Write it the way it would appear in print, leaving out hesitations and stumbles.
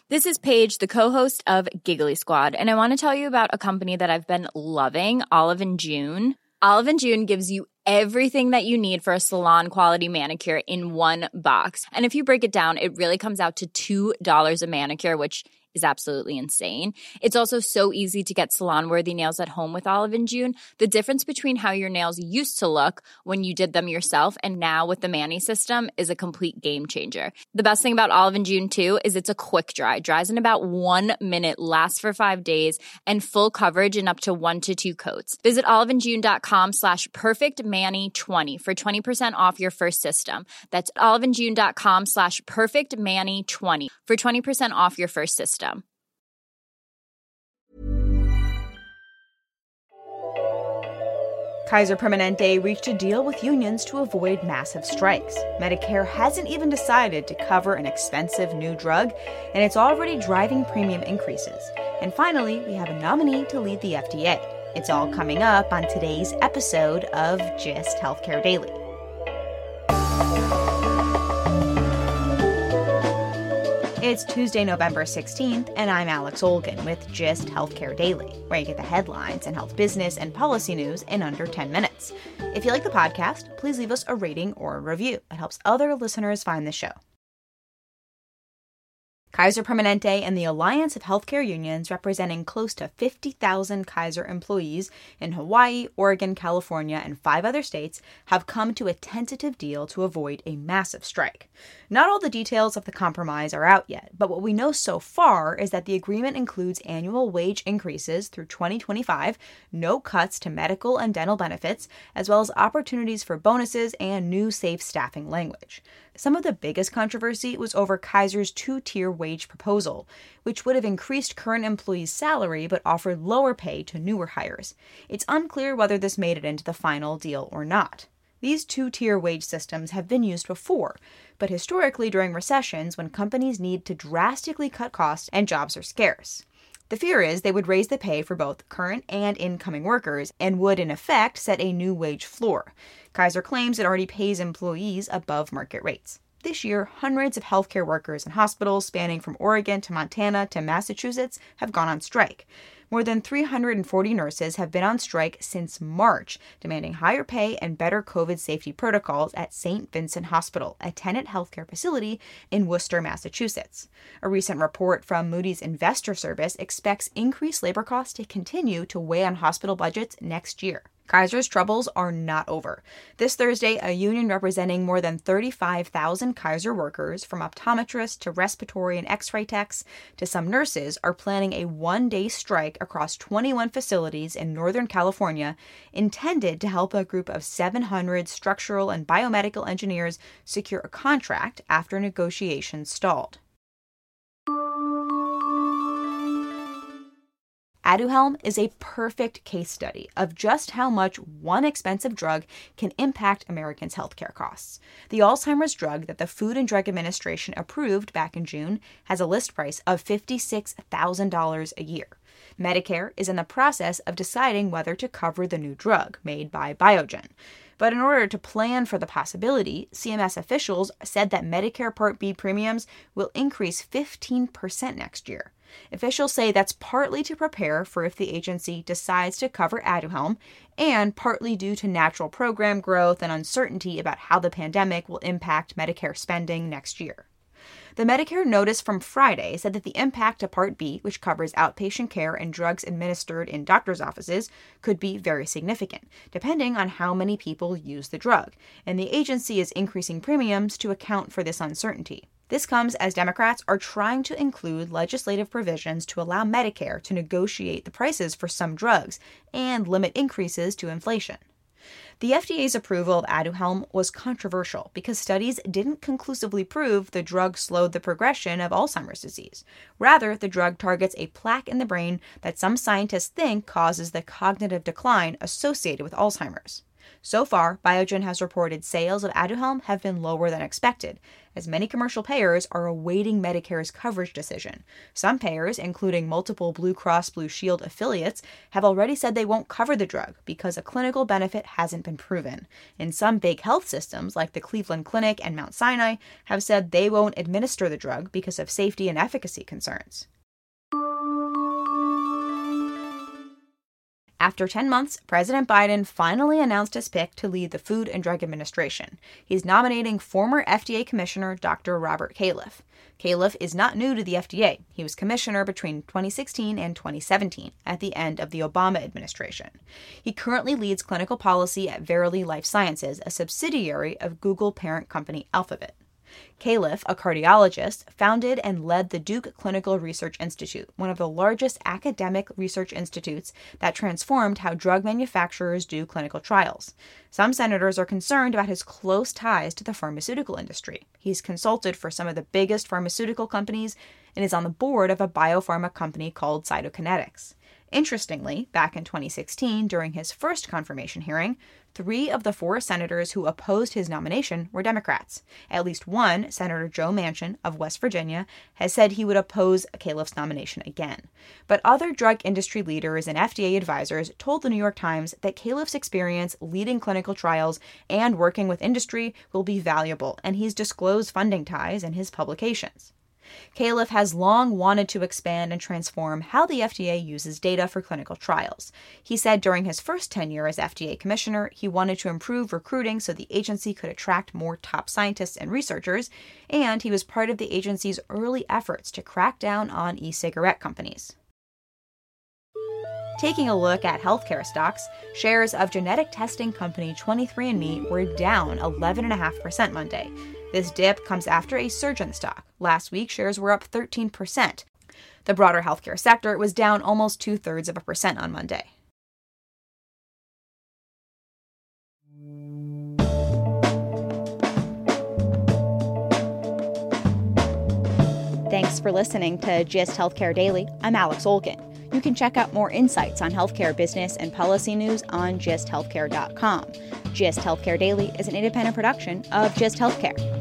This is Paige, the co-host of Giggly Squad, and I want to tell you about a company that I've been loving, Olive & June. Olive & June gives you everything that you need for a salon-quality manicure in one box. And if you break it down, it really comes out to $2 a manicure, which is absolutely insane. It's also so easy to get salon-worthy nails at home with Olive & June. The difference between how your nails used to look when you did them yourself and now with the Mani system is a complete game changer. The best thing about Olive & June, too, is it's a quick dry. Dries in about 1 minute, lasts for 5 days, and full coverage in up to 1 to 2 coats. Visit oliveandjune.com/perfectmani20 for 20% off your first system. That's oliveandjune.com/perfectmani20 for 20% off your first system. Kaiser Permanente reached a deal with unions to avoid massive strikes. Medicare hasn't even decided to cover an expensive new drug, and it's already driving premium increases. And finally, we have a nominee to lead the FDA. It's all coming up on today's episode of Gist Healthcare Daily. It's Tuesday, November 16th, and I'm Alex Olgin with Gist Healthcare Daily, where you get the headlines and health business and policy news in under 10 minutes. If you like the podcast, please leave us a rating or a review. It helps other listeners find the show. Kaiser Permanente and the Alliance of Healthcare Unions, representing close to 50,000 Kaiser employees in Hawaii, Oregon, California, and 5 other states, have come to a tentative deal to avoid a massive strike. Not all the details of the compromise are out yet, but what we know so far is that the agreement includes annual wage increases through 2025, no cuts to medical and dental benefits, as well as opportunities for bonuses and new safe staffing language. Some of the biggest controversy was over Kaiser's 2-tier wage proposal, which would have increased current employees' salary but offered lower pay to newer hires. It's unclear whether this made it into the final deal or not. These 2-tier wage systems have been used before, but historically during recessions when companies need to drastically cut costs and jobs are scarce. The fear is they would raise the pay for both current and incoming workers and would, in effect, set a new wage floor. Kaiser claims it already pays employees above market rates. This year, hundreds of healthcare workers in hospitals spanning from Oregon to Montana to Massachusetts have gone on strike. More than 340 nurses have been on strike since March, demanding higher pay and better COVID safety protocols at St. Vincent Hospital, a Tenet healthcare facility in Worcester, Massachusetts. A recent report from Moody's Investor Service expects increased labor costs to continue to weigh on hospital budgets next year. Kaiser's troubles are not over. This Thursday, a union representing more than 35,000 Kaiser workers, from optometrists to respiratory and x-ray techs to some nurses, are planning a 1-day strike across 21 facilities in Northern California intended to help a group of 700 structural and biomedical engineers secure a contract after negotiations stalled. Aduhelm is a perfect case study of just how much one expensive drug can impact Americans' healthcare costs. The Alzheimer's drug that the Food and Drug Administration approved back in June has a list price of $56,000 a year. Medicare is in the process of deciding whether to cover the new drug made by Biogen. But in order to plan for the possibility, CMS officials said that Medicare Part B premiums will increase 15% next year. Officials say that's partly to prepare for if the agency decides to cover Aduhelm, and partly due to natural program growth and uncertainty about how the pandemic will impact Medicare spending next year. The Medicare notice from Friday said that the impact to Part B, which covers outpatient care and drugs administered in doctors' offices, could be very significant, depending on how many people use the drug, and the agency is increasing premiums to account for this uncertainty. This comes as Democrats are trying to include legislative provisions to allow Medicare to negotiate the prices for some drugs and limit increases to inflation. The FDA's approval of Aduhelm was controversial because studies didn't conclusively prove the drug slowed the progression of Alzheimer's disease. Rather, the drug targets a plaque in the brain that some scientists think causes the cognitive decline associated with Alzheimer's. So far, Biogen has reported sales of Aduhelm have been lower than expected, as many commercial payers are awaiting Medicare's coverage decision. Some payers, including multiple Blue Cross Blue Shield affiliates, have already said they won't cover the drug because a clinical benefit hasn't been proven. And some big health systems, like the Cleveland Clinic and Mount Sinai, have said they won't administer the drug because of safety and efficacy concerns. After 10 months, President Biden finally announced his pick to lead the Food and Drug Administration. He's nominating former FDA Commissioner Dr. Robert Califf. Califf is not new to the FDA. He was commissioner between 2016 and 2017, at the end of the Obama administration. He currently leads clinical policy at Verily Life Sciences, a subsidiary of Google parent company Alphabet. Califf, a cardiologist, founded and led the Duke Clinical Research Institute, one of the largest academic research institutes that transformed how drug manufacturers do clinical trials. Some senators are concerned about his close ties to the pharmaceutical industry. He's consulted for some of the biggest pharmaceutical companies and is on the board of a biopharma company called Cytokinetics. Interestingly, back in 2016, during his first confirmation hearing, 3 of the 4 senators who opposed his nomination were Democrats. At least one, Senator Joe Manchin of West Virginia, has said he would oppose Califf's nomination again. But other drug industry leaders and FDA advisors told the New York Times that Califf's experience leading clinical trials and working with industry will be valuable, and he's disclosed funding ties in his publications. Califf has long wanted to expand and transform how the FDA uses data for clinical trials. He said during his first tenure as FDA commissioner, he wanted to improve recruiting so the agency could attract more top scientists and researchers, and he was part of the agency's early efforts to crack down on e-cigarette companies. Taking a look at healthcare stocks, shares of genetic testing company 23andMe were down 11.5% Monday. This dip comes after a surge in the stock. Last week, shares were up 13%. The broader healthcare sector was down almost 0.2% on Monday. Thanks for listening to GIST Healthcare Daily. I'm Alex Olkin. You can check out more insights on healthcare business and policy news on gisthealthcare.com. GIST Healthcare Daily is an independent production of GIST Healthcare.